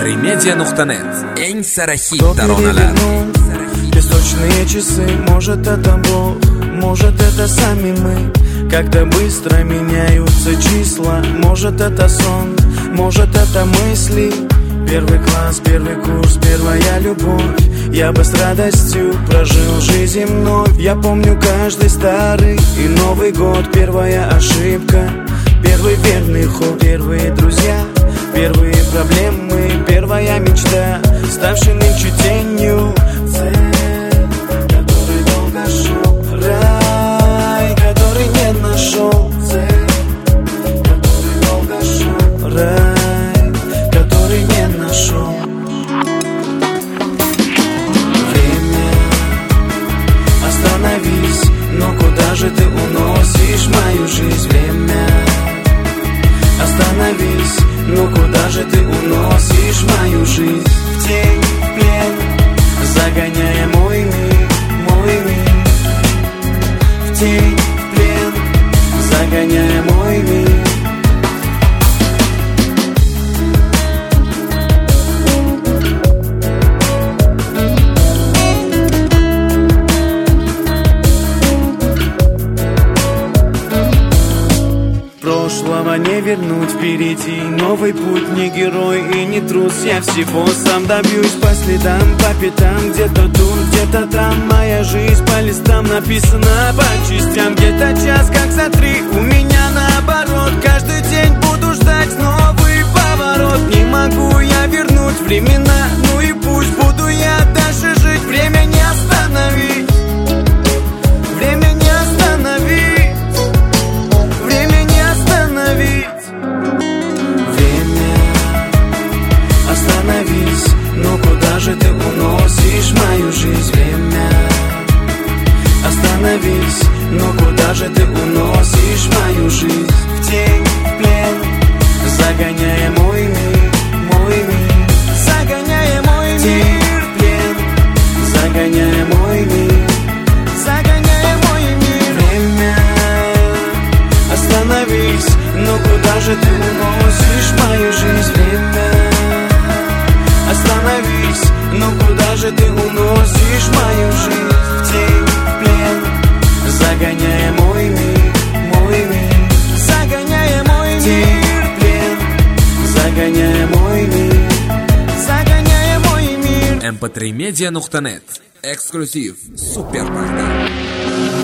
mp3media.net. Eng sara hit taronalar. Песочные часы, может это Бог, может это сами мы. Когда быстро меняются числа, может это сон, может это мысли. Первый класс, первый курс, первая любовь. Я бы с радостью прожил жизнь вновь. Я помню каждый старый и Новый год. Первая ошибка, первый верный ход, первые друзья, первые проблемы, первая мечта, ставшая нынче тенью. Цель, который долго шел, рай, который не нашел. Цель, который долго шел, рай, который не нашел. Время, остановись, но куда же ты уносишь мою жизнь? Время, остановись, ну куда же ты уносишь мою жизнь? В тень, в плен, загоняя мой мир, мой мир. В тень, в плен, загоняя мой мир. Прошлого не вернуть, впереди новый путь. Не герой и не трус, я всего сам добьюсь. По следам, по пятам, где-то тут, где-то там. Моя жизнь по листам написана по частям. Где-то час, как за 3, у меня наоборот. Каждый день буду ждать новый поворот. Не могу я вернуть времена, ну и пусть буду я дальше жить. Время не остановить, время не остановить. Остановись, но куда же ты уносишь мою жизнь? Время, остановись, но куда же ты уносишь мою жизнь? В тень, в плен, загоняя мой мир, мой мир. Загоняя мой мир, тень, в плен, загоняя мой мир, загоняя мой мир. Время, остановись, но куда же ты уносишь мою жизнь? Время, остановись, но куда же ты уносишь мою жизнь? В тень, в плен, загоняя мой мир, мой мир. Загоняя мой мир, тень, в плен, загоняя мой мир, загоняя мой мир. mp3media.net. Эксклюзив. Супер Богдан.